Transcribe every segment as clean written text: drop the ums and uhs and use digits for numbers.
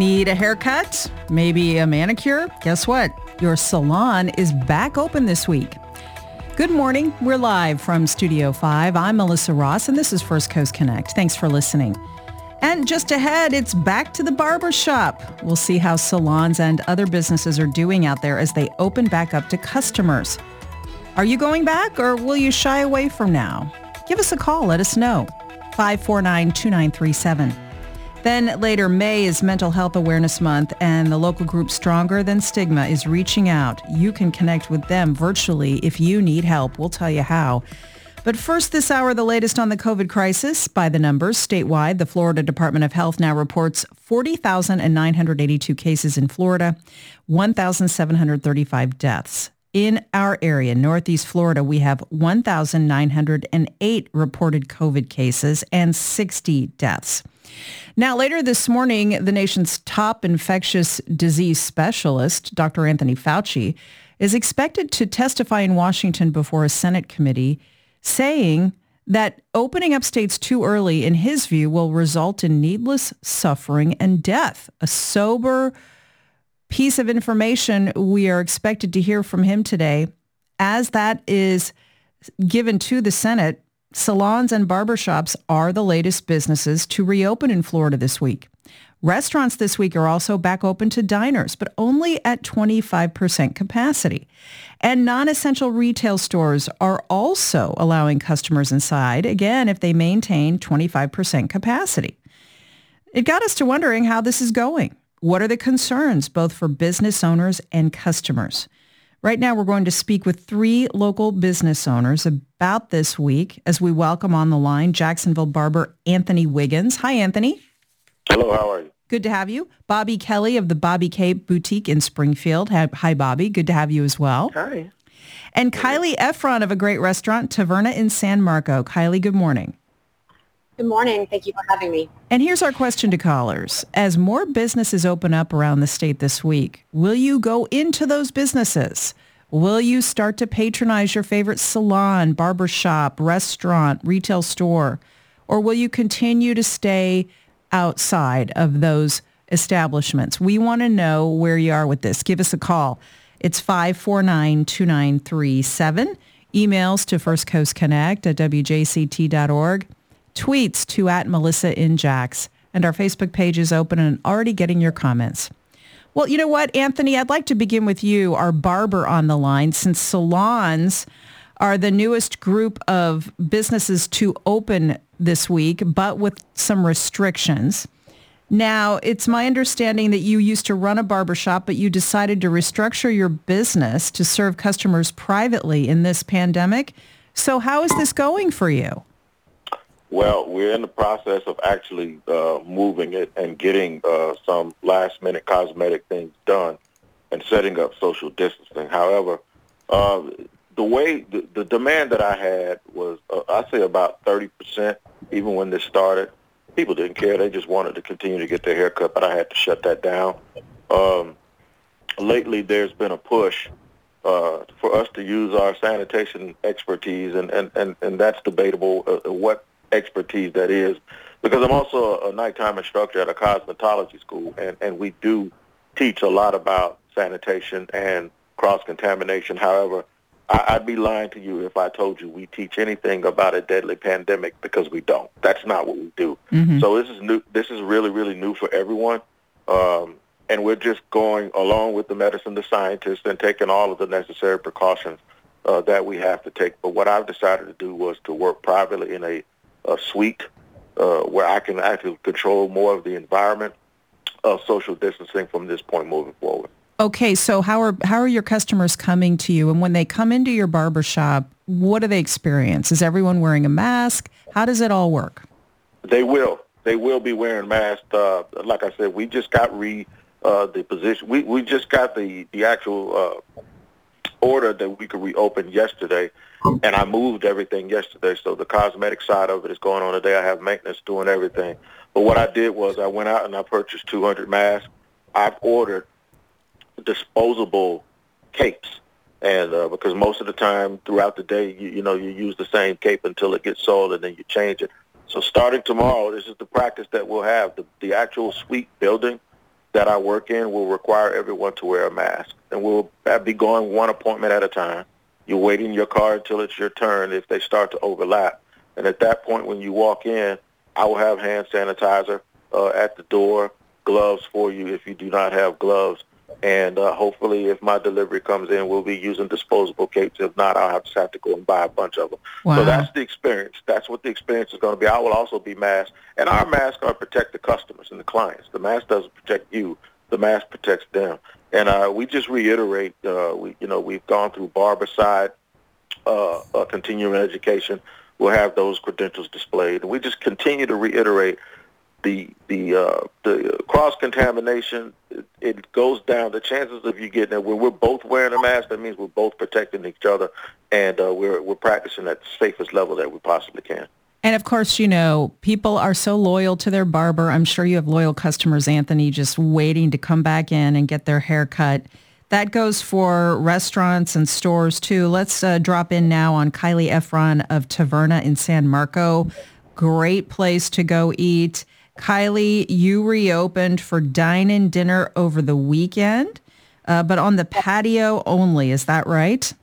Need a haircut? Maybe a manicure? Guess what? Your salon is back open this week. Good morning. We're live from Studio 5. I'm Melissa Ross, and this is First Coast Connect. Thanks for listening. And just ahead, it's back to the barber shop. We'll see how salons and other businesses are doing out there as they open back up to customers. Are you going back, or will you shy away from now? Give us a call. Let us know. 549-2937. Then later, May is Mental Health Awareness Month, and the local group Stronger Than Stigma is reaching out. You can connect with them virtually if you need help. We'll tell you how. But first this hour, the latest on the COVID crisis. By the numbers, statewide, the Florida Department of Health now reports 40,982 cases in Florida, 1,735 deaths. In our area, Northeast Florida, we have 1,908 reported COVID cases and 60 deaths. Now, later this morning, the nation's top infectious disease specialist, Dr. Anthony Fauci, is expected to testify in Washington before a Senate committee, saying that opening up states too early, in his view, will result in needless suffering and death. A sober piece of information we are expected to hear from him today. As that is given to the Senate, salons and barbershops are the latest businesses to reopen in Florida this week. Restaurants this week are also back open to diners, but only at 25% capacity. And non-essential retail stores are also allowing customers inside, again, if they maintain 25% capacity. It got us to wondering how this is going. What are the concerns, both for business owners and customers? Right now, we're going to speak with 3 local business owners about this week as we welcome on the line Jacksonville barber Anthony Wiggins. Hi, Anthony. Hello, how are you? Good to have you. Bobby Kelly of the Bobby K Boutique in Springfield. Hi, Bobby. Good to have you as well. Hi. And Kylie Efron of a great restaurant, Taverna in San Marco. Kylie, good morning. Good morning. Thank you for having me. And here's our question to callers. As more businesses open up around the state this week, will you go into those businesses? Will you start to patronize your favorite salon, barbershop, restaurant, retail store? Or will you continue to stay outside of those establishments? We want to know where you are with this. Give us a call. It's 549-2937. Emails to firstcoastconnect@wjct.org. Tweets to @MelissaInJax. And our Facebook page is open and already getting your comments. Well, you know what, Anthony, I'd like to begin with you, our barber on the line, since salons are the newest group of businesses to open this week, but with some restrictions. Now, it's my understanding that you used to run a barbershop, but you decided to restructure your business to serve customers privately in this pandemic. So how is this going for you? Well, we're in the process of actually moving it and getting some last-minute cosmetic things done and setting up social distancing. However, the demand that I had was, I'd say about 30%, even when this started. People didn't care. They just wanted to continue to get their hair cut, but I had to shut that down. Lately, there's been a push for us to use our sanitation expertise, and that's debatable what expertise that is, because I'm also a nighttime instructor at a cosmetology school, and we do teach a lot about sanitation and cross-contamination. However, I'd be lying to you if I told you we teach anything about a deadly pandemic, because we don't. That's not what we do. Mm-hmm. So this is new. This is really, really new for everyone, and we're just going along with the medicine, the scientists, and taking all of the necessary precautions that we have to take. But what I've decided to do was to work privately in a suite where I can actually control more of the environment of social distancing from this point moving forward. Okay, so how are your customers coming to you? And when they come into your barbershop, what do they experience? Is everyone wearing a mask? How does it all work? They will. They will be wearing masks. Like I said, we just got the position. We just got the actual order that we could reopen yesterday, and I moved everything yesterday. So the cosmetic side of it is going on today. I have maintenance doing everything. But what I did was I went out and I purchased 200 masks. I've ordered disposable capes, and because most of the time throughout the day, you use the same cape until it gets soiled, and then you change it. So starting tomorrow, this is the practice that we'll have. The actual suite building that I work in will require everyone to wear a mask. And we'll be going one appointment at a time. You wait in your car until it's your turn if they start to overlap. And at that point, when you walk in, I will have hand sanitizer at the door, gloves for you if you do not have gloves. And hopefully, if my delivery comes in, we'll be using disposable capes. If not, I'll just have to go and buy a bunch of them. Wow. So that's the experience. That's what the experience is going to be. I will also be masked. And our masks are to protect the customers and the clients. The mask doesn't protect you. The mask protects them. And we just reiterate, we've gone through Barbicide, continuing education. We'll have those credentials displayed. And we just continue to reiterate the cross-contamination. It goes down. The chances of you getting it, when we're both wearing a mask, that means we're both protecting each other, and we're practicing at the safest level that we possibly can. And of course, people are so loyal to their barber. I'm sure you have loyal customers, Anthony, just waiting to come back in and get their hair cut. That goes for restaurants and stores too. Let's drop in now on Kylie Efron of Taverna in San Marco. Great place to go eat. Kylie, you reopened for dine-in dinner over the weekend, but on the patio only. Is that right?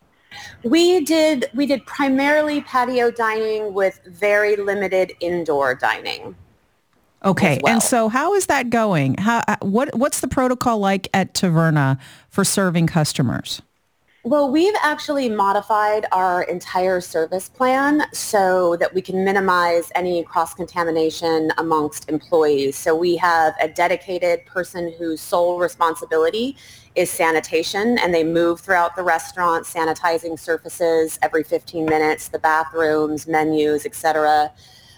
We did primarily patio dining with very limited indoor dining. Okay, well. And so how is that going? What's the protocol like at Taverna for serving customers? Well, we've actually modified our entire service plan so that we can minimize any cross-contamination amongst employees. So we have a dedicated person whose sole responsibility is sanitation, and they move throughout the restaurant, sanitizing surfaces every 15 minutes, the bathrooms, menus, etc.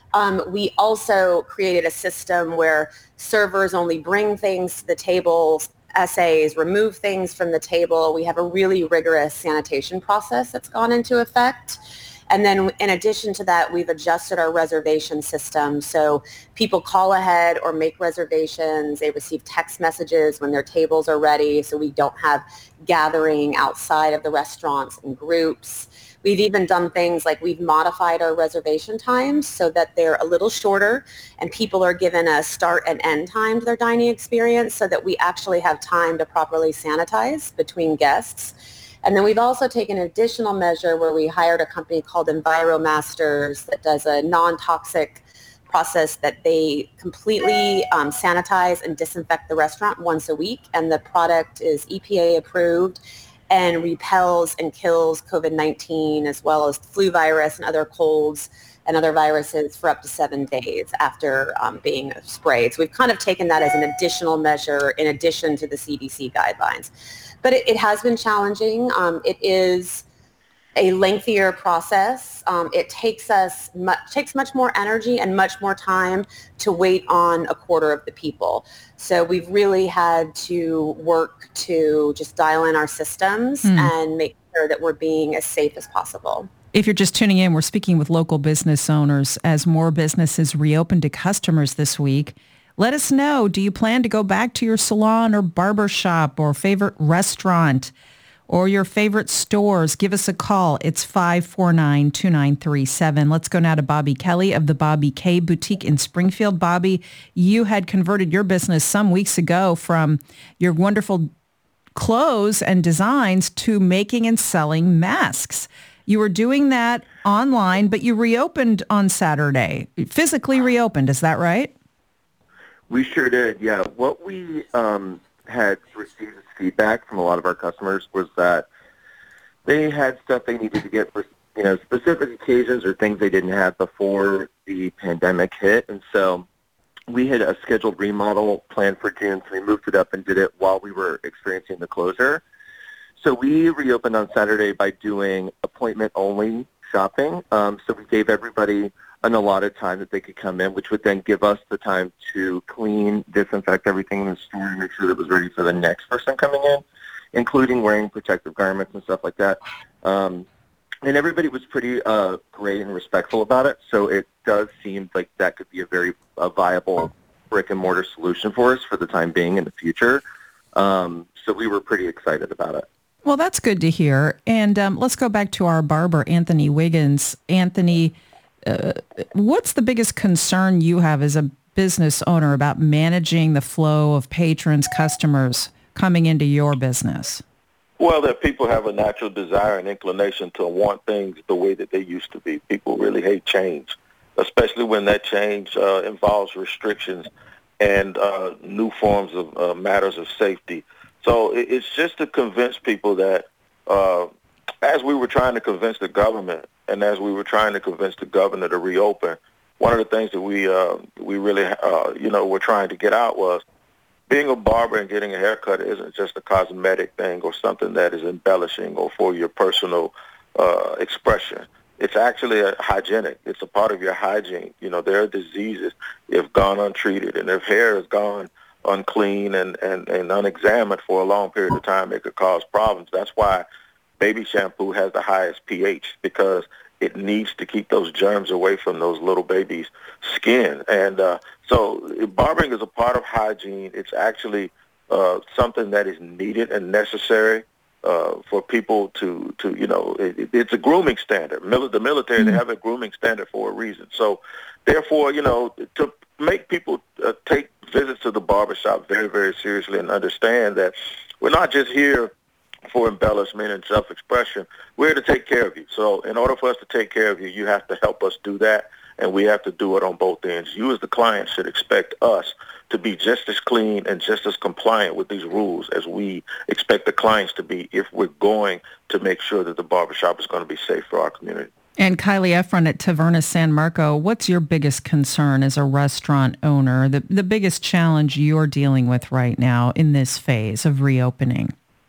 We also created a system where servers only bring things to the table, SAs remove things from the table. We have a really rigorous sanitation process that's gone into effect. And then in addition to that, we've adjusted our reservation system. So people call ahead or make reservations. They receive text messages when their tables are ready. So we don't have gathering outside of the restaurants in groups. We've even done things like we've modified our reservation times so that they're a little shorter and people are given a start and end time to their dining experience so that we actually have time to properly sanitize between guests. And then we've also taken an additional measure where we hired a company called EnviroMasters that does a non-toxic process that they completely sanitize and disinfect the restaurant once a week. And the product is EPA approved and repels and kills COVID-19 as well as flu virus and other colds and other viruses for up to 7 days after being sprayed. So we've kind of taken that as an additional measure in addition to the CDC guidelines. But it has been challenging. It is a lengthier process. It takes much more energy and much more time to wait on a quarter of the people. So we've really had to work to just dial in our systems and make sure that we're being as safe as possible. If you're just tuning in, we're speaking with local business owners as more businesses reopen to customers this week. Let us know, do you plan to go back to your salon or barber shop or favorite restaurant or your favorite stores? Give us a call. It's 549-2937. Let's go now to Bobby Kelly of the Bobby K Boutique in Springfield. Bobby, you had converted your business some weeks ago from your wonderful clothes and designs to making and selling masks. You were doing that online, but you reopened on Saturday, physically reopened. Is that right? We sure did, yeah. What we had received as feedback from a lot of our customers was that they had stuff they needed to get for specific occasions or things they didn't have before the pandemic hit. And so we had a scheduled remodel planned for June, so we moved it up and did it while we were experiencing the closure. So we reopened on Saturday by doing appointment-only shopping. So we gave everybody an allotted time that they could come in, which would then give us the time to clean, disinfect everything in the store and make sure that it was ready for the next person coming in, including wearing protective garments and stuff like that. And everybody was pretty great and respectful about it. So it does seem like that could be a viable brick-and-mortar solution for us for the time being in the future. So we were pretty excited about it. Well, that's good to hear. And let's go back to our barber, Anthony Wiggins. Anthony, what's the biggest concern you have as a business owner about managing the flow of patrons, customers coming into your business? Well, that people have a natural desire and inclination to want things the way that they used to be. People really hate change, especially when that change involves restrictions and new forms of matters of safety. So it's just to convince people that as we were trying to convince the government and as we were trying to convince the governor to reopen, one of the things that we really, were trying to get out was being a barber and getting a haircut isn't just a cosmetic thing or something that is embellishing or for your personal expression. It's actually hygienic. It's a part of your hygiene. You know, there are diseases if gone untreated, and if hair is gone unclean and unexamined for a long period of time, it could cause problems. That's why baby shampoo has the highest pH, because it needs to keep those germs away from those little babies' skin. And so barbering is a part of hygiene. It's actually something that is needed and necessary for people to it's a grooming standard. The military, they have a grooming standard for a reason. So therefore, to make people take visits to the barbershop very, very seriously and understand that we're not just here for embellishment and self-expression. We're here to take care of you. So in order for us to take care of you, you have to help us do that, and we have to do it on both ends. You as the client should expect us to be just as clean and just as compliant with these rules as we expect the clients to be if we're going to make sure that the barbershop is going to be safe for our community. And Kylie Efron at Taverna San Marco, what's your biggest concern as a restaurant owner, the biggest challenge you're dealing with right now in this phase of reopening?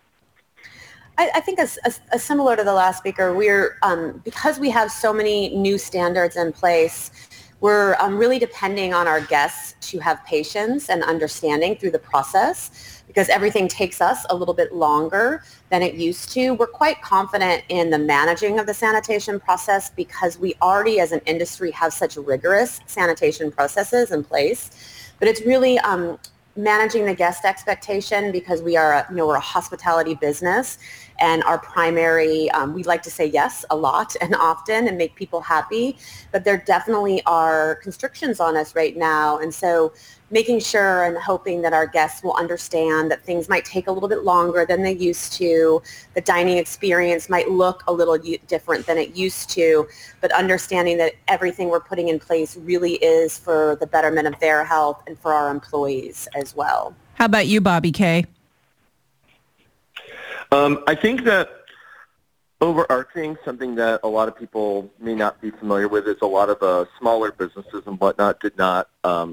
I think as similar to the last speaker, we're because we have so many new standards in place, we're really depending on our guests to have patience and understanding through the process, because everything takes us a little bit longer than it used to. We're quite confident in the managing of the sanitation process because we already as an industry have such rigorous sanitation processes in place. But it's really managing the guest expectation, because we are, we're a hospitality business, and our primary, we like to say yes a lot and often and make people happy, but there definitely are constrictions on us right now. And so making sure and hoping that our guests will understand that things might take a little bit longer than they used to. The dining experience might look a little different than it used to, but understanding that everything we're putting in place really is for the betterment of their health and for our employees as well. How about you, Bobby K? I think that overarching, something that a lot of people may not be familiar with, is a lot of smaller businesses and whatnot did not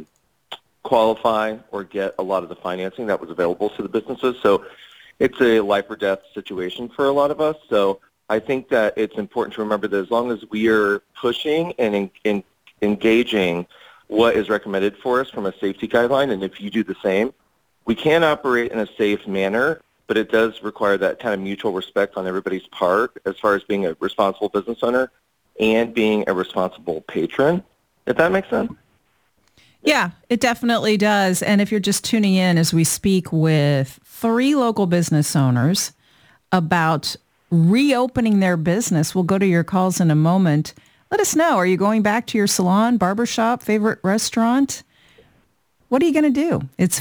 qualify or get a lot of the financing that was available to the businesses. So it's a life or death situation for a lot of us. So I think that it's important to remember that as long as we are pushing and engaging what is recommended for us from a safety guideline, and if you do the same, we can operate in a safe manner, but it does require that kind of mutual respect on everybody's part as far as being a responsible business owner and being a responsible patron, if that makes sense. Yeah, it definitely does. And if you're just tuning in as we speak with 3 local business owners about reopening their business, we'll go to your calls in a moment. Let us know. Are you going back to your salon, barbershop, favorite restaurant? What are you going to do? It's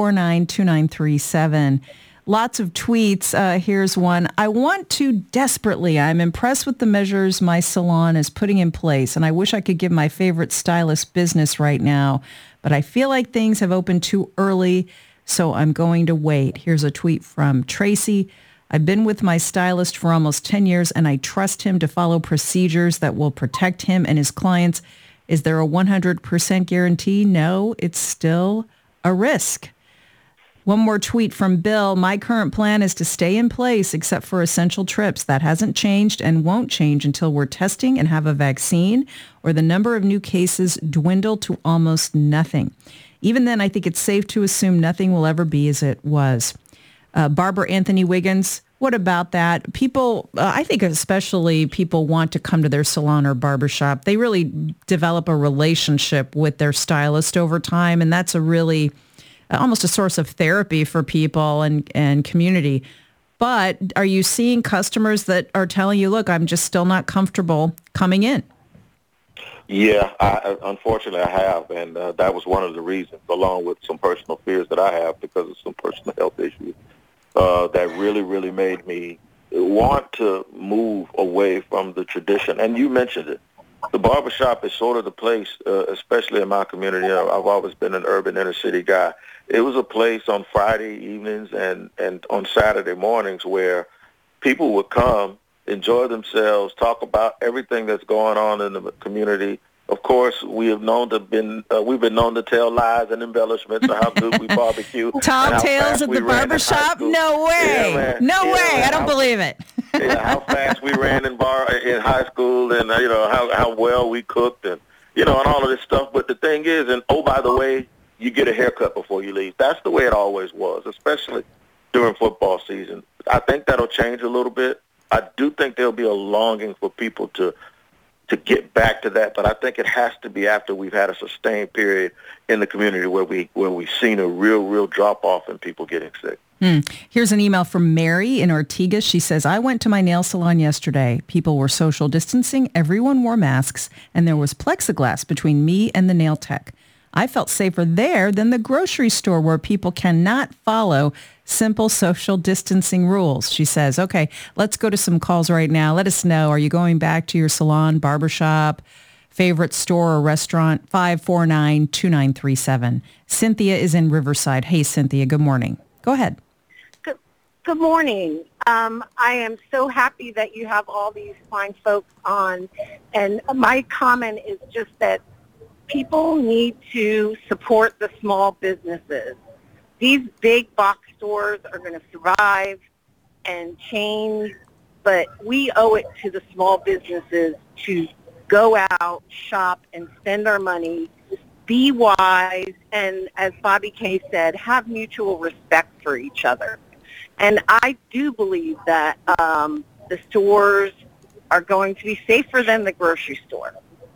549-2937. Lots of tweets. Here's one. I want to desperately. I'm impressed with the measures my salon is putting in place, and I wish I could give my favorite stylist business right now, but I feel like things have opened too early, so I'm going to wait. Here's a tweet from Tracy. I've been with my stylist for almost 10 years, and I trust him to follow procedures that will protect him and his clients. Is there a 100% guarantee? No, it's still a risk. One more tweet from Bill. My current plan is to stay in place except for essential trips. That hasn't changed and won't change until we're testing and have a vaccine or the number of new cases dwindle to almost nothing. Even then, I think it's safe to assume nothing will ever be as it was. Barber Anthony Wiggins, what about that? People, I think especially people want to come to their salon or barbershop. They really develop a relationship with their stylist over time, and that's a really almost a source of therapy for people and community. But are you seeing customers that are telling you, look, I'm just still not comfortable coming in? Yeah, unfortunately I have, and that was one of the reasons, along with some personal fears that I have because of some personal health issues, that really, really made me want to move away from the tradition. And you mentioned it. The barbershop is sort of the place, especially in my community. I've always been an urban inner city guy. It was a place on Friday evenings and on Saturday mornings where people would come, enjoy themselves, talk about everything that's going on in the community. Of course, we've been known to tell lies and embellishments of how good we barbecue. Tall tales at the barbershop? No way. Yeah, no way. I don't believe it. How fast we ran in high school, and how well we cooked, and and all of this stuff. But the thing is, and oh, by the way, you get a haircut before you leave. That's the way it always was, especially during football season. I think that'll change a little bit. I do think there'll be a longing for people to get back to that, but I think it has to be after we've had a sustained period in the community where we've seen a real drop off in people getting sick. Here's an email from Mary in Ortigas. She says, I went to my nail salon yesterday. People were social distancing, everyone wore masks, and there was plexiglass between me and the nail tech. I felt safer there than the grocery store where people cannot follow simple social distancing rules. She says, okay, let's go to some calls right now. Let us know. Are you going back to your salon, barbershop, favorite store or restaurant? 549-2937. Cynthia is in Riverside. Hey, Cynthia, good morning. Go ahead. Good morning. I am so happy that you have all these fine folks on. And my comment is just that people need to support the small businesses. These big box stores are going to survive and change, but we owe it to the small businesses to go out, shop, and spend our money, be wise, and as Bobby Kay said, have mutual respect for each other. And I do believe that the stores are going to be safer than the grocery store.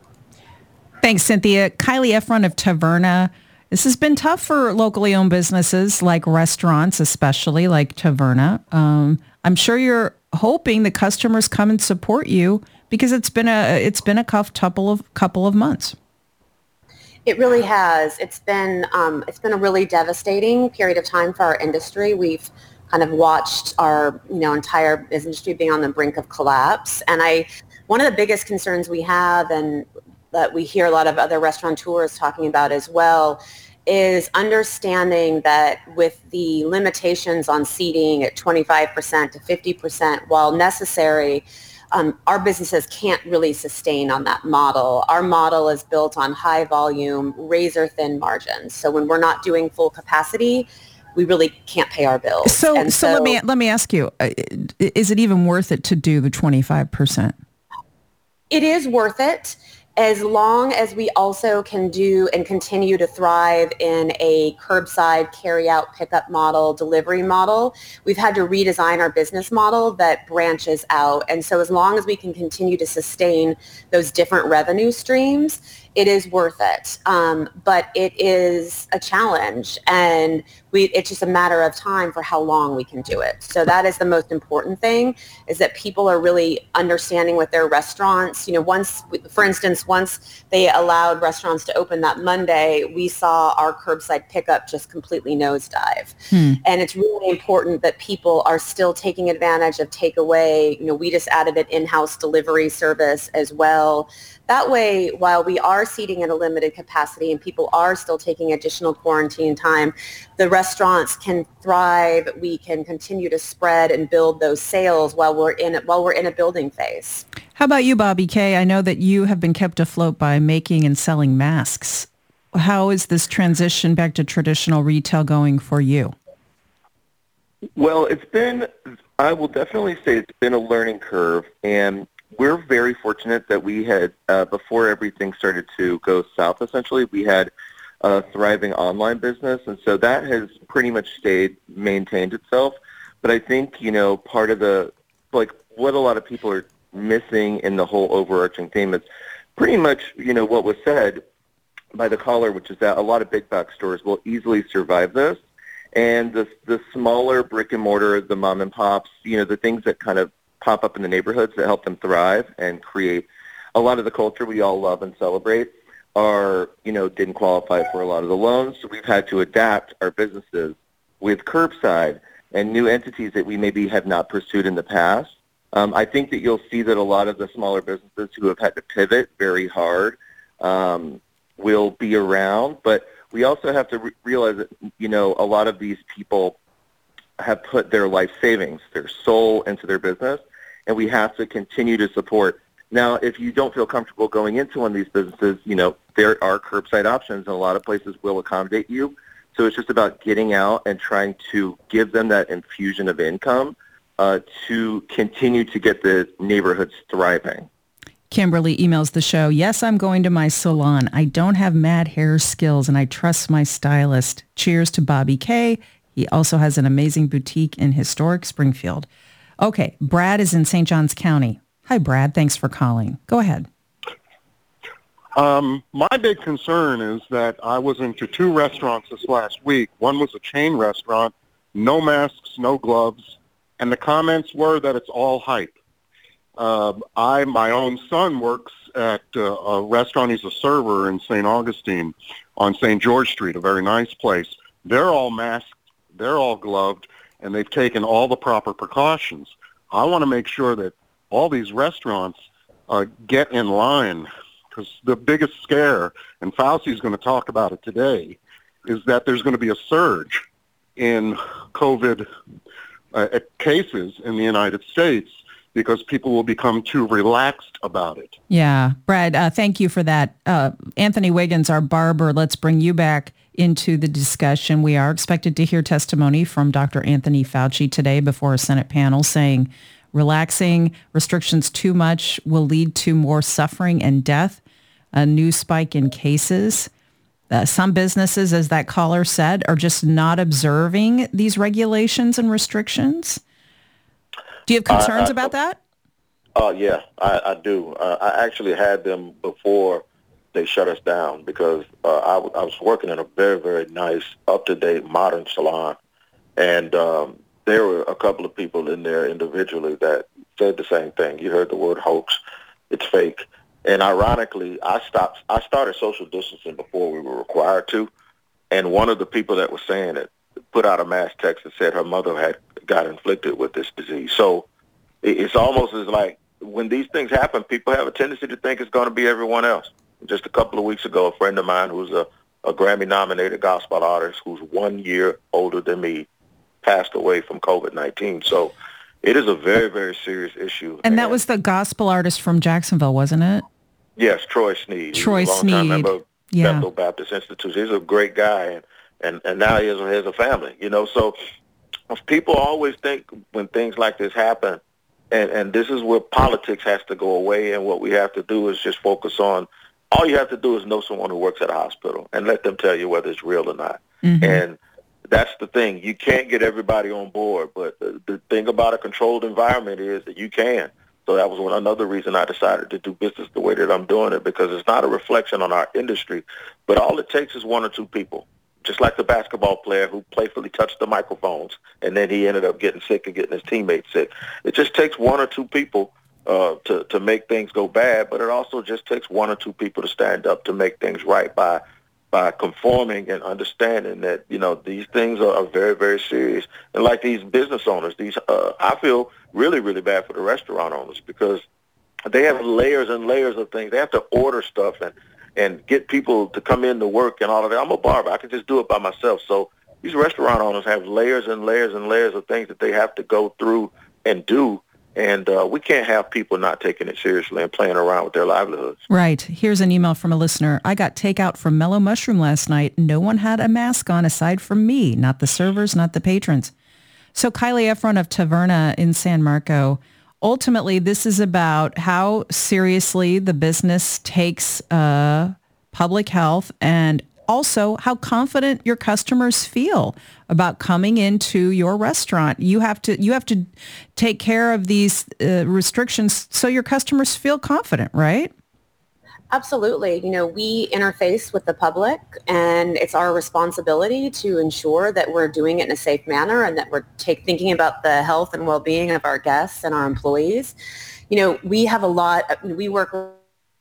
Thanks, Cynthia. Kylie Efron of Taverna. This has been tough for locally owned businesses like restaurants, especially like Taverna. I'm sure you're hoping the customers come and support you because it's been a couple of months. It really has. It's been a really devastating period of time for our industry. We've kind of watched our entire industry being on the brink of collapse. And one of the biggest concerns we have, and that we hear a lot of other restaurateurs talking about as well, is understanding that with the limitations on seating at 25% to 50%, while necessary, our businesses can't really sustain on that model. Our model is built on high volume, razor thin margins. So when we're not doing full capacity, we really can't pay our bills. So let me ask you, is it even worth it to do the 25%? It is worth it, as long as we also can do and continue to thrive in a curbside carry-out pickup model, delivery model. We've had to redesign our business model that branches out. And so as long as we can continue to sustain those different revenue streams, it is worth it. But it is a challenge, and it's just a matter of time for how long we can do it. So that is the most important thing, is that people are really understanding with their restaurants. Once they allowed restaurants to open that Monday, we saw our curbside pickup just completely nosedive. And it's really important that people are still taking advantage of takeaway. We just added an in-house delivery service as well. That way, while we are seating at a limited capacity and people are still taking additional quarantine time, the restaurants can thrive. We can continue to spread and build those sales while we're in a building phase. How about you, Bobby Kay? I know that you have been kept afloat by making and selling masks. How is this transition back to traditional retail going for you? Well, I will definitely say it's been a learning curve, and we're very fortunate that we had, before everything started to go south, essentially, we had a thriving online business, and so that has pretty much maintained itself. But I think, part of what a lot of people are missing in the whole overarching theme is pretty much, what was said by the caller, which is that a lot of big box stores will easily survive this. And the smaller brick and mortar, the mom and pops, the things that kind of pop up in the neighborhoods that help them thrive and create a lot of the culture we all love and celebrate didn't qualify for a lot of the loans. So we've had to adapt our businesses with curbside and new entities that we maybe have not pursued in the past. I think that you'll see that a lot of the smaller businesses who have had to pivot very hard will be around. But we also have to realize that, a lot of these people have put their life savings, their soul into their business, and we have to continue to support. Now, if you don't feel comfortable going into one of these businesses, there are curbside options, and a lot of places will accommodate you. So it's just about getting out and trying to give them that infusion of income to continue to get the neighborhoods thriving. Kimberly emails the show, yes, I'm going to my salon. I don't have mad hair skills, and I trust my stylist. Cheers to Bobby K. He also has an amazing boutique in historic Springfield. Okay, Brad is in St. Johns County. Hi, Brad. Thanks for calling. Go ahead. My big concern is that I was into 2 restaurants this last week. One was a chain restaurant, no masks, no gloves, and the comments were that it's all hype. My own son works at a restaurant. He's a server in St. Augustine on St. George Street, a very nice place. They're all masked, they're all gloved, and they've taken all the proper precautions. I want to make sure that all these restaurants get in line, because the biggest scare, and Fauci's going to talk about it today, is that there's going to be a surge in COVID cases in the United States because people will become too relaxed about it. Yeah. Brad, thank you for that. Anthony Wiggins, our barber, let's bring you back into the discussion. We are expected to hear testimony from Dr. Anthony Fauci today before a Senate panel saying relaxing restrictions too much will lead to more suffering and death, a new spike in cases. Some businesses, as that caller said, are just not observing these regulations and restrictions. Do you have concerns about that? Yeah, I do. I actually had them before they shut us down because I was working in a very, very nice, up-to-date, modern salon, and there were a couple of people in there individually that said the same thing. You heard the word hoax. It's fake. And ironically, I started social distancing before we were required to, and one of the people that was saying it put out a mass text and said her mother got inflicted with this disease. So it's almost as like when these things happen, people have a tendency to think it's going to be everyone else. Just a couple of weeks ago, a friend of mine who's a Grammy-nominated gospel artist who's 1 year older than me passed away from COVID-19. So it is a very, very serious issue. And that was the gospel artist from Jacksonville, wasn't it? Yes, Troy Sneed. Troy Sneed. He's a long-time member of Bethel Baptist Institute. He's a great guy, and now he has a family, So people always think when things like this happen, and this is where politics has to go away, and what we have to do is just focus on, all you have to do is know someone who works at a hospital and let them tell you whether it's real or not. Mm-hmm. And that's the thing. You can't get everybody on board, but the thing about a controlled environment is that you can. So that was another reason I decided to do business the way that I'm doing it, because it's not a reflection on our industry, but all it takes is 1 or 2 people, just like the basketball player who playfully touched the microphones, and then he ended up getting sick and getting his teammates sick. It just takes 1 or 2 people to make things go bad, but it also just takes 1 or 2 people to stand up to make things right by conforming and understanding that, these things are very, very serious. And like these business owners, I feel really, really bad for the restaurant owners because they have layers and layers of things. They have to order stuff and get people to come in to work and all of that. I'm a barber. I can just do it by myself. So these restaurant owners have layers and layers and layers of things that they have to go through and do. And we can't have people not taking it seriously and playing around with their livelihoods. Right. Here's an email from a listener. I got takeout from Mellow Mushroom last night. No one had a mask on aside from me, not the servers, not the patrons. So Kylie Efron of Taverna in San Marco, ultimately this is about how seriously the business takes public health and also how confident your customers feel about coming into your restaurant. You have to take care of these restrictions so your customers feel confident, right? Absolutely. We interface with the public, and it's our responsibility to ensure that we're doing it in a safe manner and that we're thinking about the health and well-being of our guests and our employees. We have we work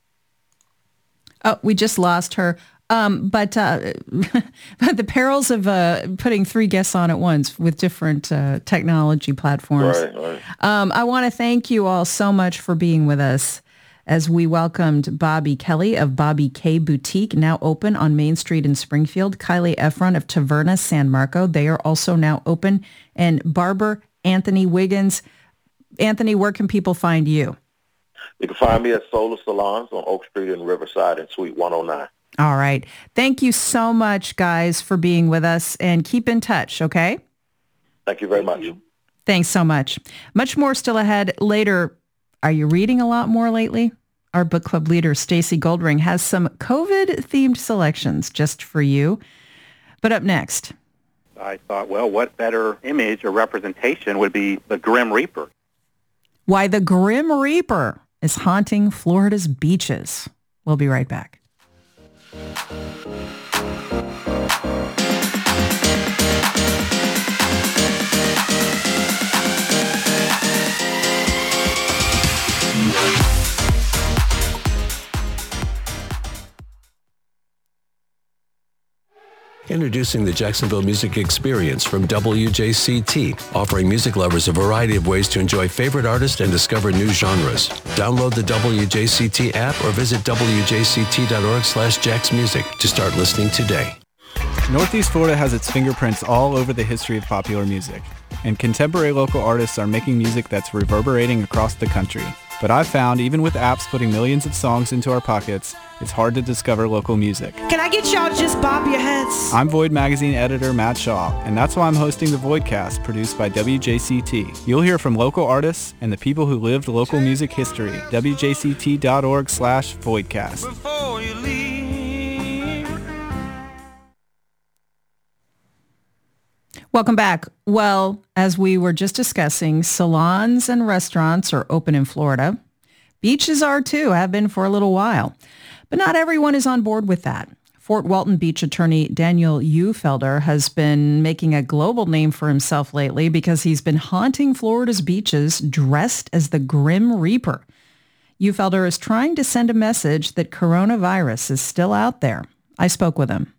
Oh, we just lost her. But the perils of putting three guests on at once with different technology platforms. Right. I want to thank you all so much for being with us as we welcomed Bobby Kelly of Bobby K Boutique, now open on Main Street in Springfield. Kylie Efron of Taverna San Marco. They are also now open. And barber Anthony Wiggins. Anthony, where can people find you? You can find me at Solar Salons on Oak Street in Riverside in Suite 109. All right. Thank you so much, guys, for being with us, and keep in touch, okay? Thank you very much. Thanks so much. Much more still ahead later. Are you reading a lot more lately? Our book club leader, Stacy Goldring, has some COVID-themed selections just for you. But up next. I thought, well, what better image or representation would be the Grim Reaper? Why the Grim Reaper is haunting Florida's beaches. We'll be right back. Introducing the Jacksonville Music Experience from WJCT, offering music lovers a variety of ways to enjoy favorite artists and discover new genres. Download the WJCT app or visit wjct.org/jacksmusic to start listening today. Northeast Florida has its fingerprints all over the history of popular music, and contemporary local artists are making music that's reverberating across the country. But I've found, even with apps putting millions of songs into our pockets, it's hard to discover local music. Can I get y'all to just bob your heads? I'm Void Magazine editor Matt Shaw, and that's why I'm hosting the Voidcast, produced by WJCT. You'll hear from local artists and the people who lived local music history. WJCT.org/Voidcast. Before you leave. Welcome back. Well, as we were just discussing, salons and restaurants are open in Florida. Beaches are too, have been for a little while. But not everyone is on board with that. Fort Walton Beach attorney Daniel Uhlfelder has been making a global name for himself lately because he's been haunting Florida's beaches dressed as the Grim Reaper. Uhlfelder is trying to send a message that coronavirus is still out there. I spoke with him.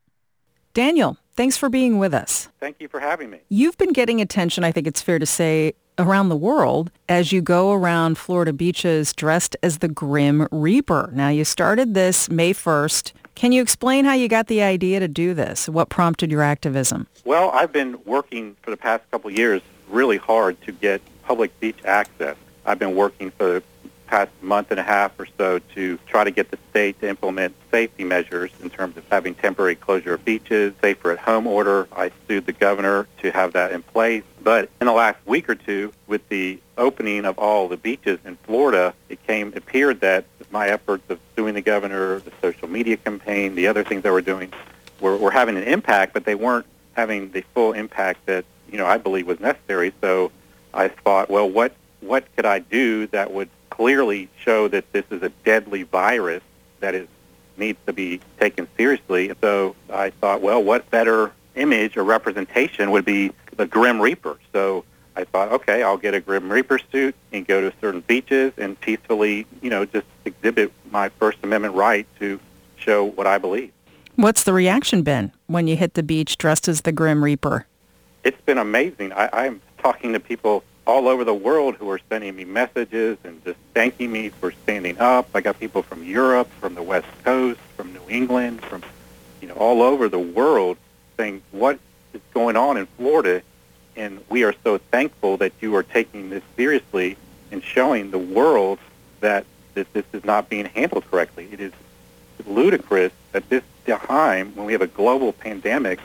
Daniel, thanks for being with us. Thank you for having me. You've been getting attention, I think it's fair to say, around the world as you go around Florida beaches dressed as the Grim Reaper. Now, you started this May 1st. Can you explain how you got the idea to do this? What prompted your activism? Well, I've been working for the past couple of years really hard to get public beach access. I've been working for the past month and a half or so to try to get the state to implement safety measures in terms of having temporary closure of beaches, safer at home order. I sued the governor to have that in place. But in the last week or two, with the opening of all the beaches in Florida, it appeared that my efforts of suing the governor, the social media campaign, the other things that we're doing were having an impact, but they weren't having the full impact that, I believe was necessary. So I thought, well, what could I do that would clearly show that this is a deadly virus that needs to be taken seriously? So I thought, well, what better image or representation would be the Grim Reaper? So I thought, okay, I'll get a Grim Reaper suit and go to certain beaches and peacefully, just exhibit my First Amendment right to show what I believe. What's the reaction been when you hit the beach dressed as the Grim Reaper? It's been amazing. I'm talking to people all over the world who are sending me messages and just thanking me for standing up. I got people from Europe, from the West Coast, from New England, from all over the world saying, what is going on in Florida? And we are so thankful that you are taking this seriously and showing the world that this is not being handled correctly. It is ludicrous at this time when we have a global pandemic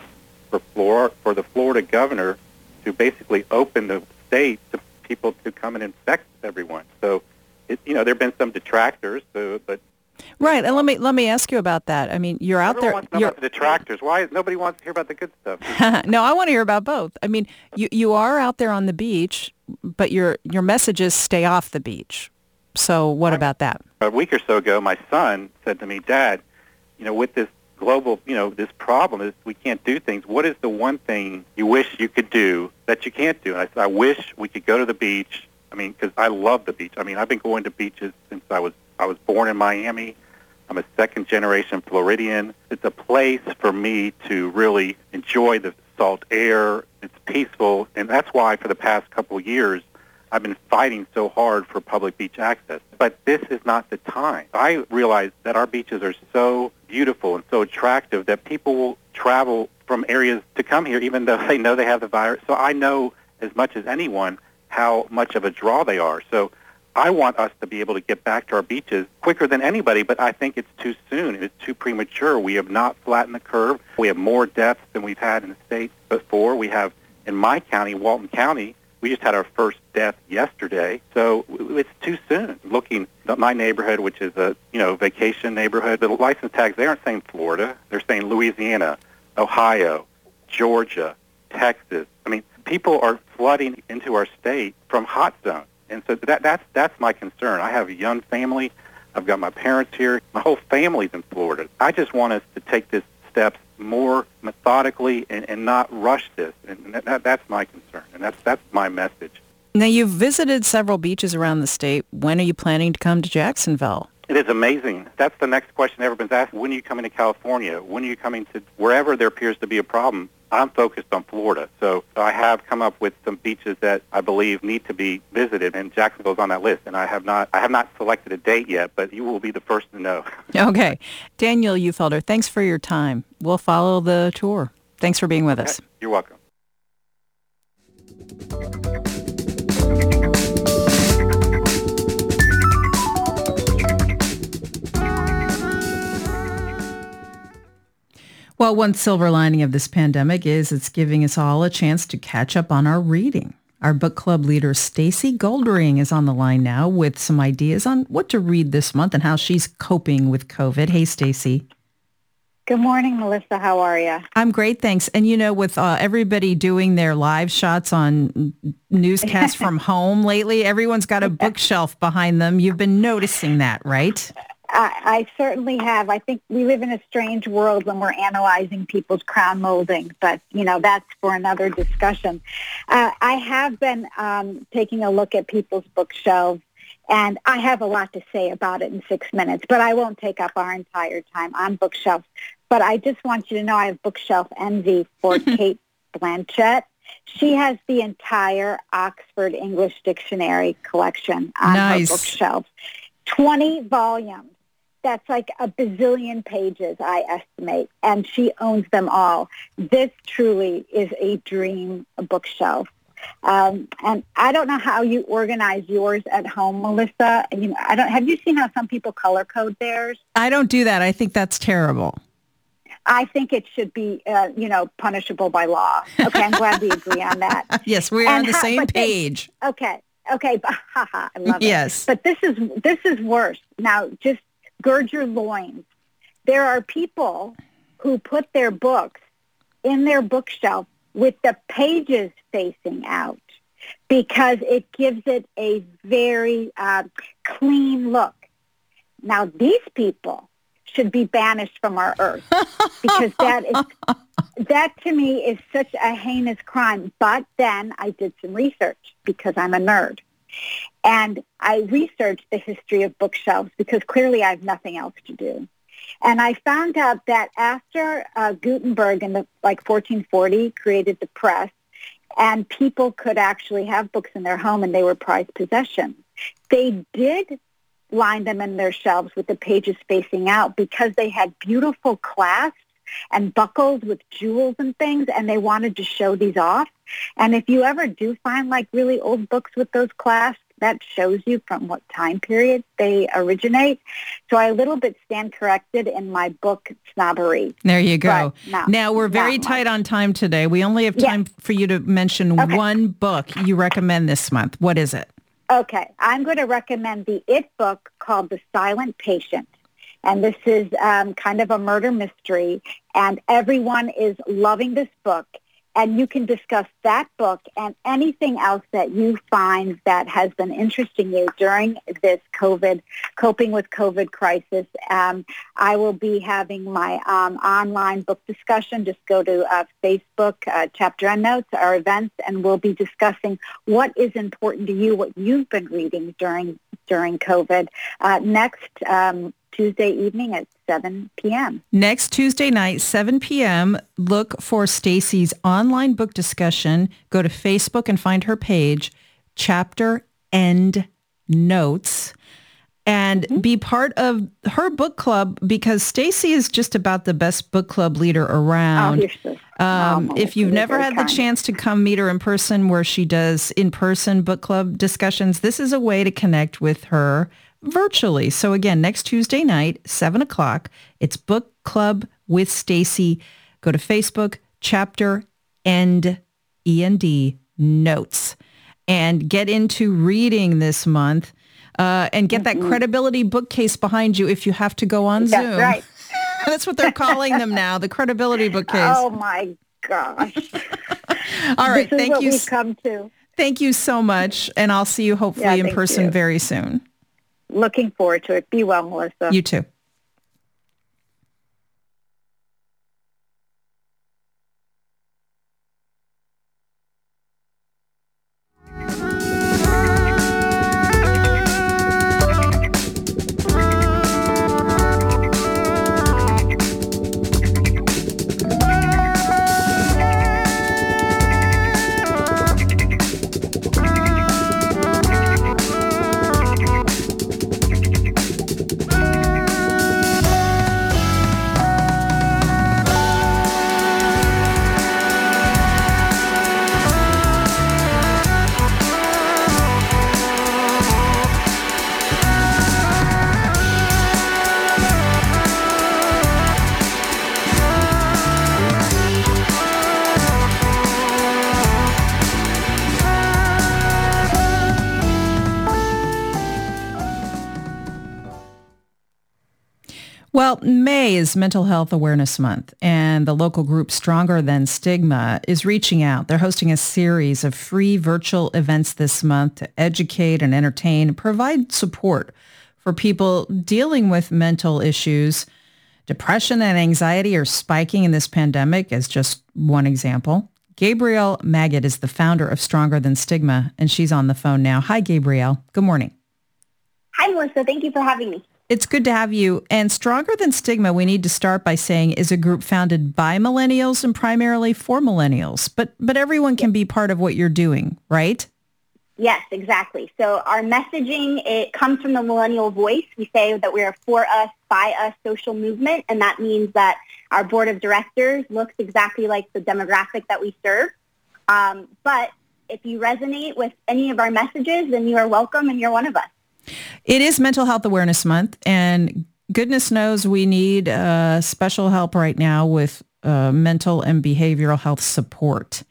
for the Florida governor to basically open the state to people to come and infect everyone. So, there have been some detractors, but right. And let me ask you about that. I mean, you're out there. Wants to know about the detractors. Why nobody wants to hear about the good stuff? No, I want to hear about both. I mean, you are out there on the beach, but your messages stay off the beach. So what about that? A week or so ago, my son said to me, Dad, with this global, this problem is we can't do things. What is the one thing you wish you could do that you can't do? And I said, I wish we could go to the beach. I mean, because I love the beach. I mean, I've been going to beaches since I was born in Miami. I'm a second-generation Floridian. It's a place for me to really enjoy the salt air. It's peaceful, and that's why for the past couple of years I've been fighting so hard for public beach access. But this is not the time. I realize that our beaches are so beautiful and so attractive that people will travel from areas to come here even though they know they have the virus. So I know as much as anyone how much of a draw they are. So I want us to be able to get back to our beaches quicker than anybody, but I think it's too soon. It's too premature. We have not flattened the curve. We have more deaths than we've had in the state before. We have, in my county, Walton County, we just had our first death yesterday. So it's too soon. Looking at my neighborhood, which is a vacation neighborhood, the license tags, they aren't saying Florida. They're saying Louisiana, Ohio, Georgia, Texas. I mean, people are flooding into our state from hot zones. And so that's my concern. I have a young family. I've got my parents here. My whole family's in Florida. I just want us to take this steps more methodically and not rush this. And that's my concern. And that's my message. Now, you've visited several beaches around the state. When are you planning to come to Jacksonville? It is amazing. That's the next question everyone's asked. When are you coming to California? When are you coming to wherever there appears to be a problem? I'm focused on Florida. So I have come up with some beaches that I believe need to be visited, and Jacksonville's on that list. And I have not selected a date yet, but you will be the first to know. Okay. Daniel Uhlfelder, thanks for your time. We'll follow the tour. Thanks for being with us. You're welcome. Well, one silver lining of this pandemic is it's giving us all a chance to catch up on our reading. Our book club leader, Stacy Goldring, is on the line now with some ideas on what to read this month and how she's coping with COVID. Hey, Stacy. Good morning, Melissa. How are you? I'm great, thanks. And, with everybody doing their live shots on newscasts from home lately, everyone's got a bookshelf behind them. You've been noticing that, right? I certainly have. I think we live in a strange world when we're analyzing people's crown molding, but, that's for another discussion. I have been taking a look at people's bookshelves, and I have a lot to say about it in 6 minutes, but I won't take up our entire time on bookshelves. But I just want you to know I have bookshelf envy for Kate Blanchett. She has the entire Oxford English Dictionary collection on her bookshelves. 20 volumes. That's like a bazillion pages, I estimate, and she owns them all. This truly is a dream bookshelf. And I don't know how you organize yours at home, Melissa. Have you seen how some people color code theirs? I don't do that. I think that's terrible. I think it should be, punishable by law. Okay, I'm glad we agree on that. Yes, we're on the same page. Okay, I love it. Yes. But this is worse. Now, just gird your loins. There are people who put their books in their bookshelf with the pages facing out because it gives it a very clean look. Now, these people should be banished from our earth because that to me is such a heinous crime. But then I did some research because I'm a nerd. And I researched the history of bookshelves because clearly I have nothing else to do. And I found out that after Gutenberg in 1440 created the press, and people could actually have books in their home and they were prized possessions, they did line them in their shelves with the pages facing out because they had beautiful clasps and buckles with jewels and things, and they wanted to show these off. And if you ever do find really old books with those clasps, that shows you from what time period they originate. So I a little bit stand corrected in my book snobbery. There you go. Now, we're very tight on time today. We only have time for you to mention one book you recommend this month. What is it? Okay. I'm going to recommend the It book called The Silent Patient. And this is kind of a murder mystery, and everyone is loving this book. And you can discuss that book and anything else that you find that has been interesting you during this coping with COVID crisis. I will be having my online book discussion. Just go to Facebook, Chapter Endnotes, our events, and we'll be discussing what is important to you, what you've been reading during COVID. Next Tuesday evening at 7 p.m. Next Tuesday night, 7 p.m., look for Stacy's online book discussion. Go to Facebook and find her page, Chapter End Notes, and be part of her book club, because Stacy is just about the best book club leader around. If you've never had the chance to come meet her in person, where she does in-person book club discussions, this is a way to connect with her virtually. So again, next Tuesday night, 7 o'clock, it's Book Club with Stacy. Go to Facebook, Chapter End, E-N-D, Notes, and get into reading this month, and get that credibility bookcase behind you if you have to go on Zoom. That's right. That's what they're calling them now, the credibility bookcase. Oh, my gosh. All right, this is thank what you. We've come to. Thank you so much, and I'll see you hopefully in person very soon. Looking forward to it. Be well, Melissa. You too. Well, May is Mental Health Awareness Month, and the local group Stronger Than Stigma is reaching out. They're hosting a series of free virtual events this month to educate and entertain and provide support for people dealing with mental issues. Depression and anxiety are spiking in this pandemic, as just one example. Gabrielle Maggot is the founder of Stronger Than Stigma, and she's on the phone now. Hi, Gabrielle. Good morning. Hi, Melissa. Thank you for having me. It's good to have you. And Stronger Than Stigma, we need to start by saying, is a group founded by millennials and primarily for millennials. But everyone can be part of what you're doing, right? Yes, exactly. So our messaging, it comes from the millennial voice. We say that we are for us, by us social movement, and that means that our board of directors looks exactly like the demographic that we serve. But if you resonate with any of our messages, then you are welcome and you're one of us. It is Mental Health Awareness Month, and goodness knows we need special help right now with mental and behavioral health support.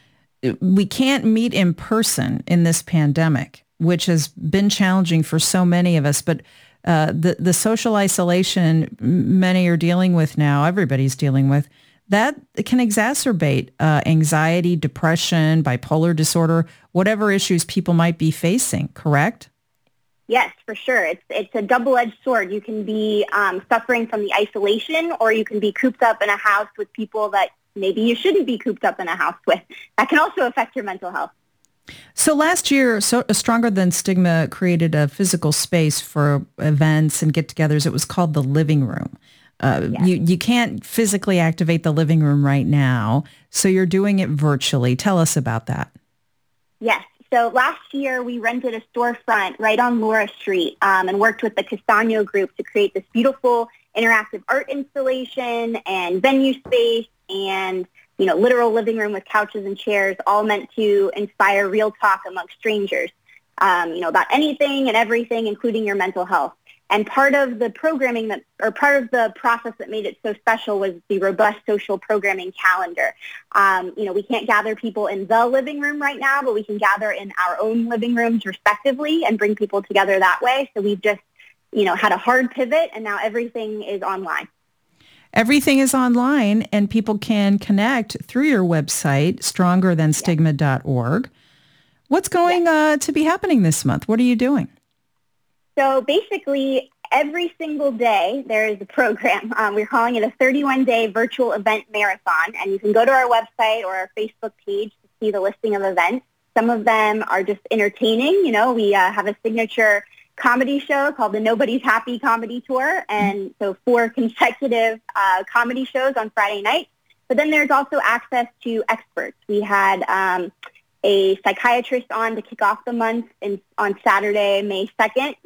We can't meet in person in this pandemic, which has been challenging for so many of us, but the social isolation many are dealing with now, everybody's dealing with, that can exacerbate anxiety, depression, bipolar disorder, whatever issues people might be facing, correct? Yes, for sure. It's a double-edged sword. You can be suffering from the isolation, or you can be cooped up in a house with people that maybe you shouldn't be cooped up in a house with. That can also affect your mental health. So last year, Stronger Than Stigma created a physical space for events and get-togethers. It was called the Living Room. Yes. You can't physically activate the living room right now, so you're doing it virtually. Tell us about that. Yes. So last year, we rented a storefront right on Laura Street and worked with the Castano Group to create this beautiful interactive art installation and venue space and, literal living room with couches and chairs, all meant to inspire real talk amongst strangers, about anything and everything, including your mental health. And part of the programming part of the process that made it so special was the robust social programming calendar. We can't gather people in the living room right now, but we can gather in our own living rooms respectively and bring people together that way. So we've just, had a hard pivot, and now everything is online. Everything is online, and people can connect through your website, strongerthanstigma.org. What's going to be happening this month? What are you doing? So basically, every single day there is a program. We're calling it a 31-day virtual event marathon, and you can go to our website or our Facebook page to see the listing of events. Some of them are just entertaining. We have a signature comedy show called the Nobody's Happy Comedy Tour. And so 4 consecutive comedy shows on Friday night. But then there's also access to experts. We had a psychiatrist on to kick off the month on Saturday, May 2nd,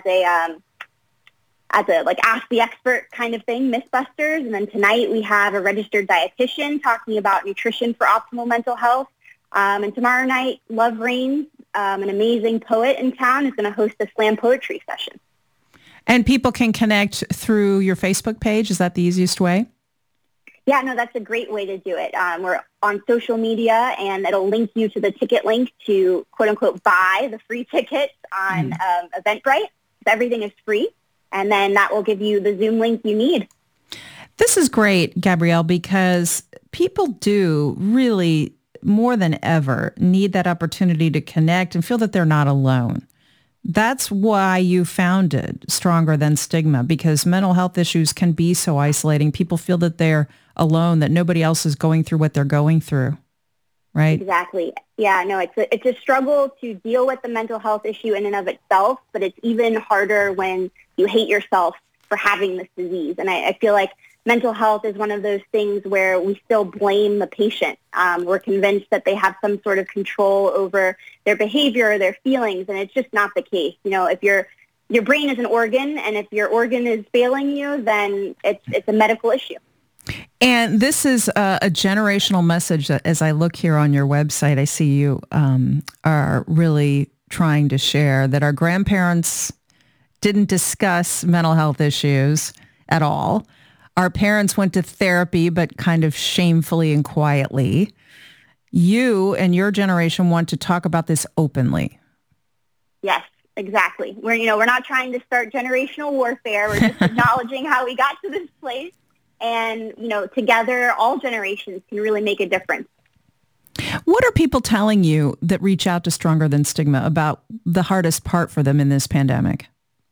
as a like ask the expert kind of thing, Mythbusters. And then tonight we have a registered dietitian talking about nutrition for optimal mental health. And tomorrow night, Love Reigns, an amazing poet in town, is going to host a slam poetry session. And people can connect through your Facebook page. Is that the easiest way? Yeah, no, that's a great way to do it. We're on social media, and it'll link you to the ticket link to, quote unquote, buy the free tickets on Eventbrite. Everything is free. And then that will give you the Zoom link you need. This is great, Gabrielle, because people do really, more than ever, need that opportunity to connect and feel that they're not alone. That's why you founded Stronger Than Stigma, because mental health issues can be so isolating. People feel that they're alone, that nobody else is going through what they're going through, right? Exactly. Yeah, no, it's a struggle to deal with the mental health issue in and of itself, but it's even harder when you hate yourself for having this disease. And I feel like mental health is one of those things where we still blame the patient. We're convinced that they have some sort of control over their behavior or their feelings, and it's just not the case. If your brain is an organ, and if your organ is failing you, then it's a medical issue. And this is a generational message that, as I look here on your website, I see you are really trying to share that our grandparents didn't discuss mental health issues at all. Our parents went to therapy, but kind of shamefully and quietly. You and your generation want to talk about this openly. Yes, exactly. We're not trying to start generational warfare. We're just acknowledging how we got to this place. And, together, all generations can really make a difference. What are people telling you that reach out to Stronger Than Stigma about the hardest part for them in this pandemic?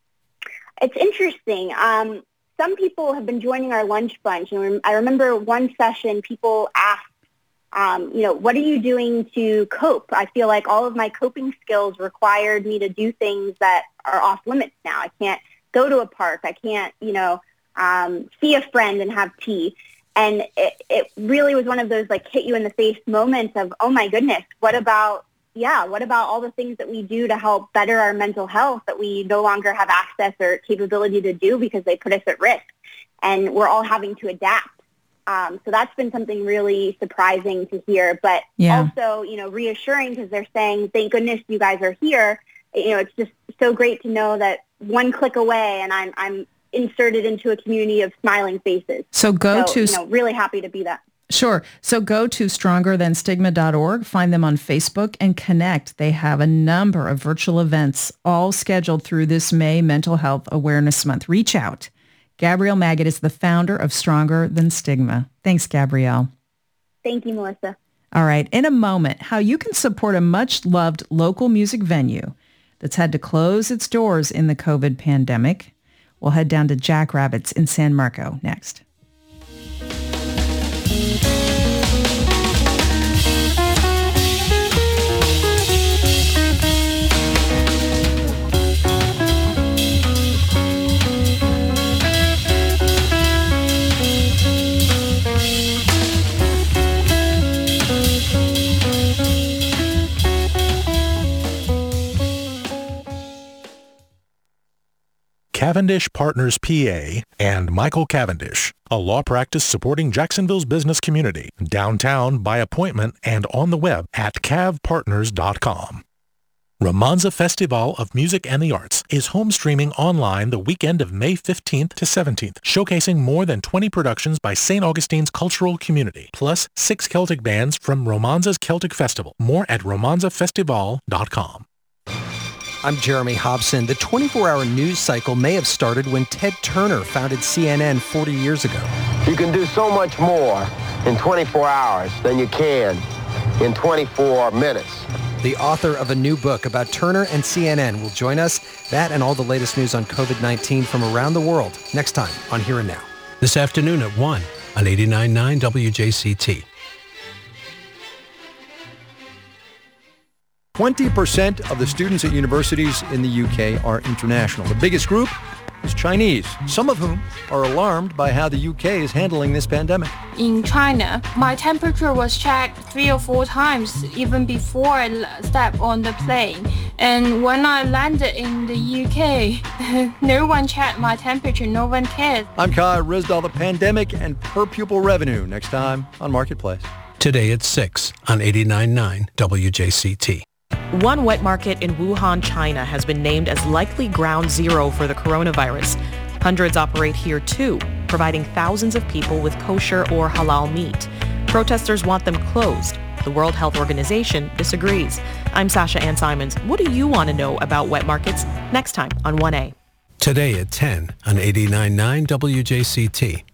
It's interesting. Some people have been joining our lunch bunch. And I remember one session, people asked, what are you doing to cope? I feel like all of my coping skills required me to do things that are off limits now. I can't go to a park. I can't, see a friend and have tea. And it really was one of those hit you in the face moments of, oh my goodness, what about all the things that we do to help better our mental health that we no longer have access or capability to do because they put us at risk? And we're all having to adapt. So that's been something really surprising to hear, but also, reassuring because they're saying, thank goodness you guys are here. It's just so great to know that one click away and I'm inserted into a community of smiling faces. So really happy to be that. Sure. So go to strongerthanstigma.org, find them on Facebook, and connect. They have a number of virtual events all scheduled through this May Mental Health Awareness Month. Reach out. Gabrielle Magid is the founder of Stronger Than Stigma. Thanks, Gabrielle. Thank you, Melissa. All right. In a moment, how you can support a much-loved local music venue that's had to close its doors in the COVID pandemic. We'll head down to Jackrabbits in San Marco next. Cavendish Partners PA and Michael Cavendish, a law practice supporting Jacksonville's business community, downtown by appointment and on the web at cavpartners.com. Romanza Festival of Music and the Arts is home streaming online the weekend of May 15th to 17th, showcasing more than 20 productions by St. Augustine's cultural community, plus 6 Celtic bands from Romanza's Celtic Festival. More at romanzafestival.com. I'm Jeremy Hobson. The 24-hour news cycle may have started when Ted Turner founded CNN 40 years ago. You can do so much more in 24 hours than you can in 24 minutes. The author of a new book about Turner and CNN will join us. That and all the latest news on COVID-19 from around the world next time on Here and Now. This afternoon at 1 on 89.9 WJCT. 20% of the students at universities in the UK are international. The biggest group is Chinese, some of whom are alarmed by how the UK is handling this pandemic. In China, my temperature was checked 3 or 4 times even before I stepped on the plane. And when I landed in the UK, no one checked my temperature, no one cared. I'm Kai Rizdal. The pandemic and per pupil revenue next time on Marketplace. Today at 6 on 89.9 WJCT. One wet market in Wuhan, China has been named as likely ground zero for the coronavirus. Hundreds operate here too, providing thousands of people with kosher or halal meat. Protesters want them closed. The World Health Organization disagrees. I'm Sasha Ann Simons. What do you want to know about wet markets? Next time on 1A. Today at 10 on 89.9 WJCT.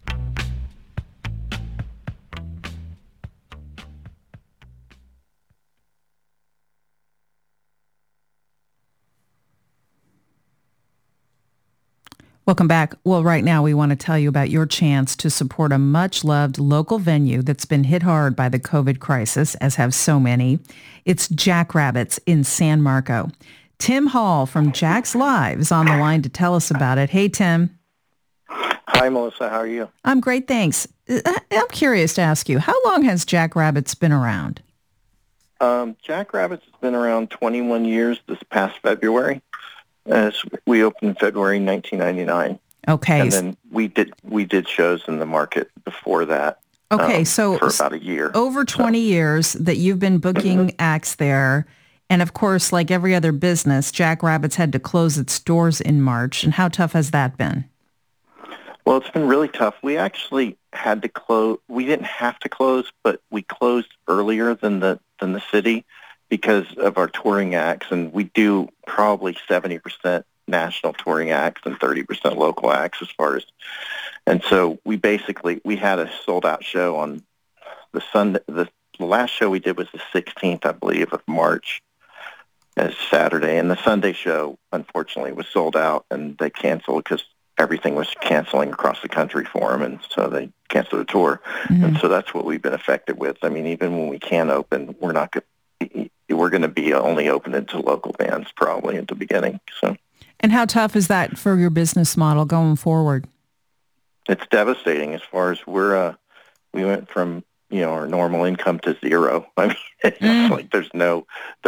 Welcome back. Well, right now we want to tell you about your chance to support a much-loved local venue that's been hit hard by the COVID crisis, as have so many. It's Jackrabbits in San Marco. Tim Hall from Jack's Live is on the line to tell us about it. Hey, Tim. Hi, Melissa. How are you? I'm great, thanks. I'm curious to ask you, how long has Jackrabbits been around? Jackrabbits has been around 21 years this past February. We opened in February 1999. Okay. And then we did shows in the market before that. Okay, so for about a year. Over 20 years that you've been booking acts there. And of course, like every other business, Jackrabbits had to close its doors in March. And how tough has that been? Well, it's been really tough. We actually had to close. We didn't have to close, but we closed earlier than the city because of our touring acts, and we do probably 70% national touring acts and 30% local acts as far as, and so we had a sold out show on the Sunday. The last show we did was the 16th, I believe, of March, as Saturday, and the Sunday show, unfortunately, was sold out, and they canceled because everything was canceling across the country for them, and so they canceled the tour, and so that's what we've been affected with. I mean, even when we can open, we're going to be only open to local bands probably at the beginning. So, and how tough is that for your business model going forward? It's devastating as far as we went from, our normal income to zero. I mean, it's like there's no,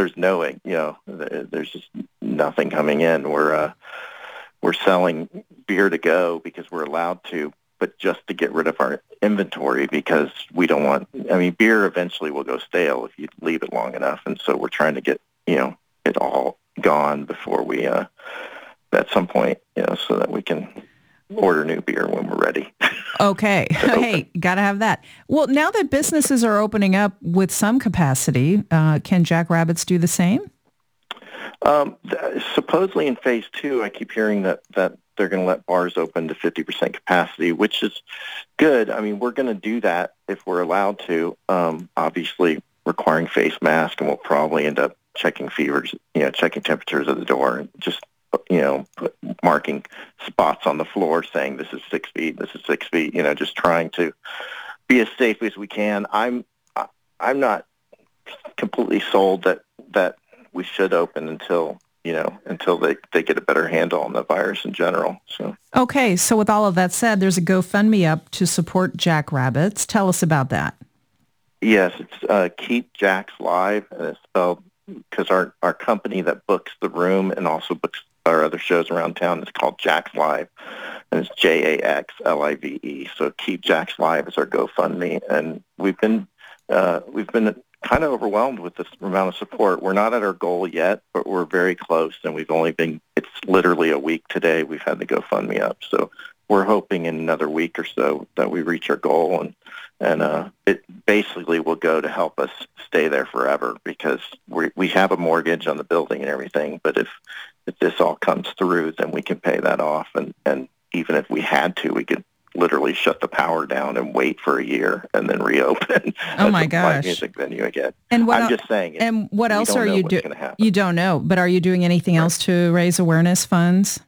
there's just nothing coming in. We're selling beer to go because we're allowed to, but just to get rid of our inventory because we don't want, beer eventually will go stale if you leave it long enough. And so we're trying to get, it all gone before we, at some point, so that we can order new beer when we're ready. Okay. Hey, got to have that. Well, now that businesses are opening up with some capacity, can Jackrabbits do the same? Supposedly in phase 2, I keep hearing that they're going to let bars open to 50% capacity, which is good. I mean, we're going to do that if we're allowed to, obviously requiring face masks, and we'll probably end up checking fevers, checking temperatures at the door, and just, marking spots on the floor saying this is 6 feet, this is 6 feet, just trying to be as safe as we can. I'm not completely sold that we should open until they get a better handle on the virus in general. So okay, so with all of that said, there's a GoFundMe up to support Jackrabbits. Tell us about that. Yes, it's Keep Jack's Live, and it's spelled because our company that books the room and also books our other shows around town is called Jack's Live, and it's JAXLIVE. So Keep Jack's Live is our GoFundMe, and we've been kind of overwhelmed with this amount of support. We're not at our goal yet, but we're very close, and it's literally a week today we've had the GoFundMe up. So we're hoping in another week or so that we reach our goal, and it basically will go to help us stay there forever because we have a mortgage on the building and everything, but if this all comes through, then we can pay that off, and even if we had to, we could literally shut the power down and wait for a year and then reopen. Oh my gosh! Live music venue again. And I'm just saying. And what else are you doing? You don't know, but are you doing anything else to raise awareness funds?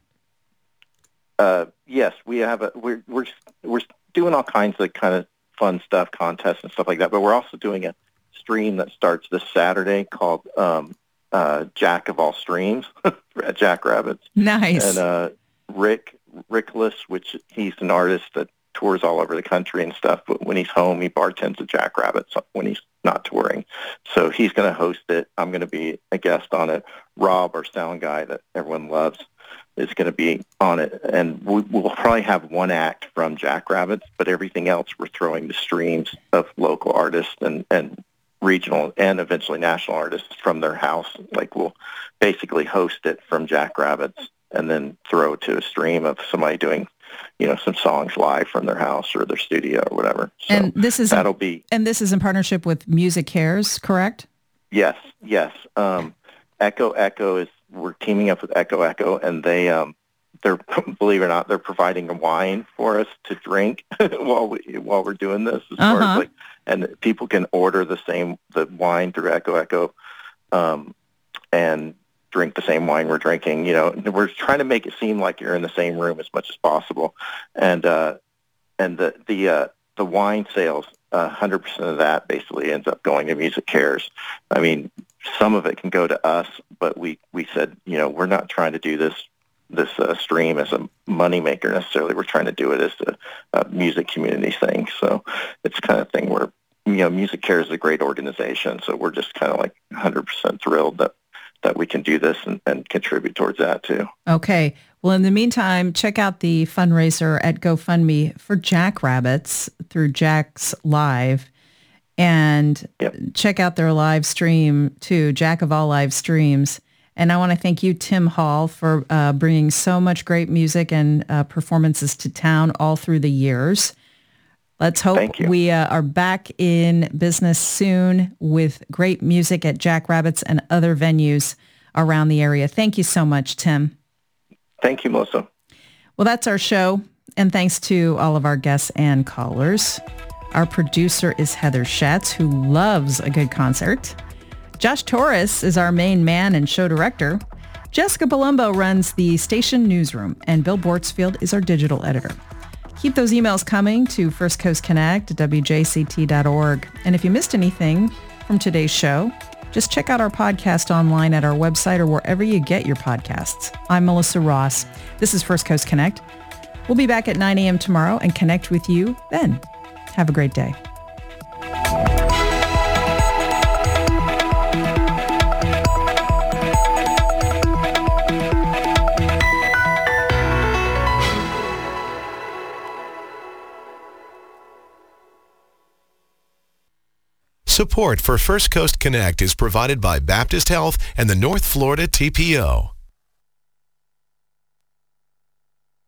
Yes, we have. We're doing all kinds of kind of fun stuff, contests and stuff like that. But we're also doing a stream that starts this Saturday called Jack of All Streams at Jackrabbits. Nice. And Rickless, which he's an artist that tours all over the country and stuff, but when he's home, he bartends at Jackrabbits when he's not touring. So he's going to host it. I'm going to be a guest on it. Rob, our sound guy that everyone loves, is going to be on it. And we'll probably have one act from Jackrabbits, but everything else we're throwing to streams of local artists and regional and eventually national artists from their house. Like, we'll basically host it from Jackrabbits and then throw to a stream of somebody doing, some songs live from their house or their studio or whatever. So and this is in partnership with Music Cares, correct? Yes. We're teaming up with Echo, and they're believe it or not, they're providing a wine for us to drink while we're doing this. As far as and people can order the wine through Echo, and drink the same wine we're drinking. We're trying to make it seem like you're in the same room as much as possible. And the wine sales, 100% of that basically ends up going to Music Cares. I mean, some of it can go to us, but we said, we're not trying to do this stream as a moneymaker necessarily. We're trying to do it as a music community thing. So it's the kind of thing where, Music Cares is a great organization. So we're just kind of like 100% thrilled that we can do this and contribute towards that too. Okay. Well, in the meantime, check out the fundraiser at GoFundMe for Jackrabbits through Jack's Live, and check out their live stream too, Jack of All Live Streams. And I want to thank you, Tim Hall, for bringing so much great music and performances to town all through the years. Let's hope we are back in business soon with great music at Jackrabbits and other venues around the area. Thank you so much, Tim. Thank you, Melissa. Well, that's our show. And thanks to all of our guests and callers. Our producer is Heather Schatz, who loves a good concert. Josh Torres is our main man and show director. Jessica Palumbo runs the station newsroom, and Bill Bortsfield is our digital editor. Keep those emails coming to First Coast Connect at WJCT.org. And if you missed anything from today's show, just check out our podcast online at our website or wherever you get your podcasts. I'm Melissa Ross. This is First Coast Connect. We'll be back at 9 a.m. tomorrow and connect with you then. Have a great day. Support for First Coast Connect is provided by Baptist Health and the North Florida TPO.